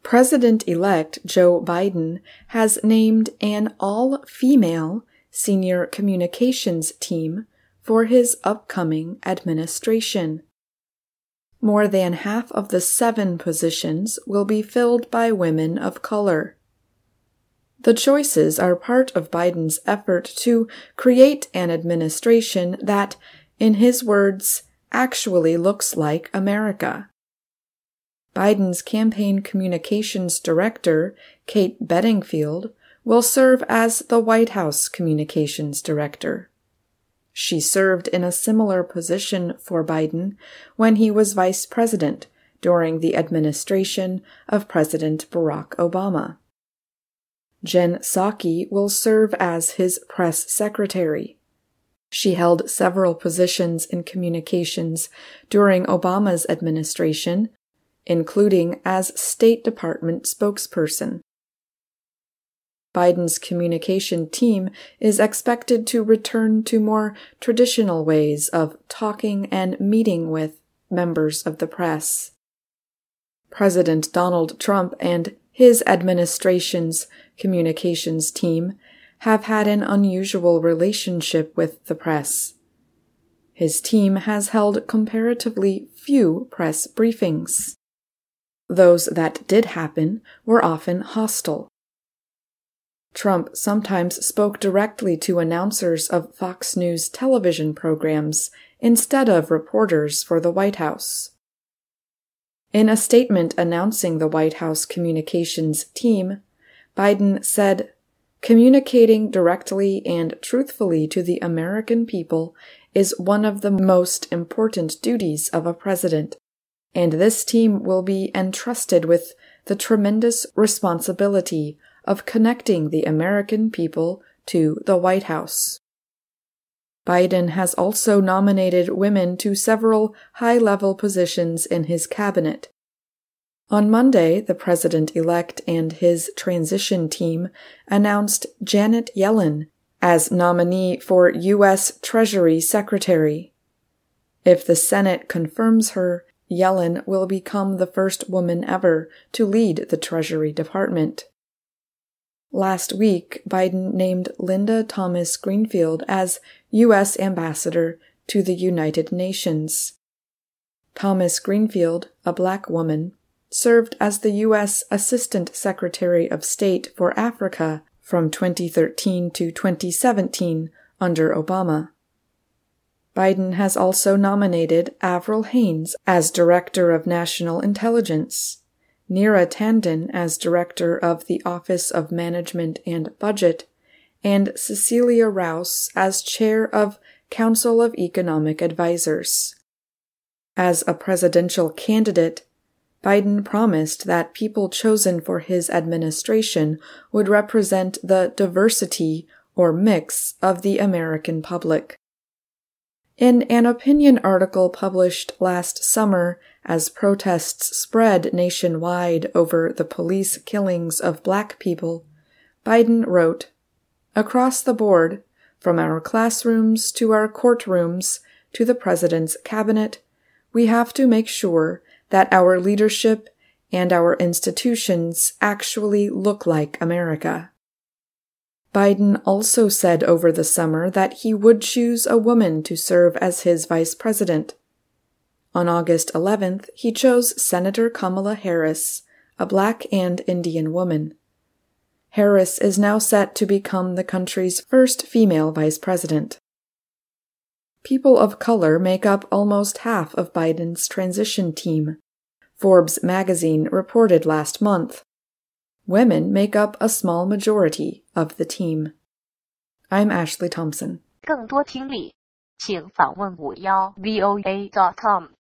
President-elect Joe Biden has named an all-female senior communications team for his upcoming administration. More than half of the 7 positions will be filled by women of color. The choices are part of Biden's effort to create an administration that, in his words, actually looks like America. Biden's campaign communications director, Kate Bedingfield, will serve as the White House communications director. She served in a similar position for Biden when he was vice president during the administration of President Barack Obama. Jen Psaki will serve as his press secretary. She held several positions in communications during Obama's administration, including as State Department spokesperson. Biden's communication team is expected to return to more traditional ways of talking and meeting with members of the press. President Donald Trump and his administration's communications team have had an unusual relationship with the press. His team has held comparatively few press briefings. Those that did happen were often hostile. Trump sometimes spoke directly to announcers of Fox News television programs instead of reporters for the White House. In a statement announcing the White House communications team, Biden said, "Communicating directly and truthfully to the American people is one of the most important duties of a president, and this team will be entrusted with the tremendous responsibility of connecting the American people to the White House." Biden has also nominated women to several high-level positions in his cabinet. On Monday, the president-elect and his transition team announced Janet Yellen as nominee for U.S. Treasury Secretary. If the Senate confirms her, Yellen will become the first woman ever to lead the Treasury Department. Last week, Biden named Linda Thomas Greenfield as U.S. Ambassador to the United Nations. Thomas Greenfield, a Black woman, served as the U.S. Assistant Secretary of State for Africa from 2013 to 2017 under Obama. Biden has also nominated Avril Haines as Director of National Intelligence, Neera Tanden as Director of the Office of Management and Budget, and Cecilia Rouse as Chair of Council of Economic Advisers. As a presidential candidate, Biden promised that people chosen for his administration would represent the diversity or mix of the American public. In an opinion article published last summer as protests spread nationwide over the police killings of Black people, Biden wrote, "Across the board, from our classrooms to our courtrooms to the president's cabinet, we have to make sure that our leadership and our institutions actually look like America." Biden also said over the summer that he would choose a woman to serve as his vice president. On August 11th, he chose Senator Kamala Harris, a Black and Indian woman. Harris is now set to become the country's first female vice president. People of color make up almost half of Biden's transition team, Forbes magazine reported last month. Women make up a small majority of the team. I'm Ashley Thompson. 更多听力，请访问51voa.com。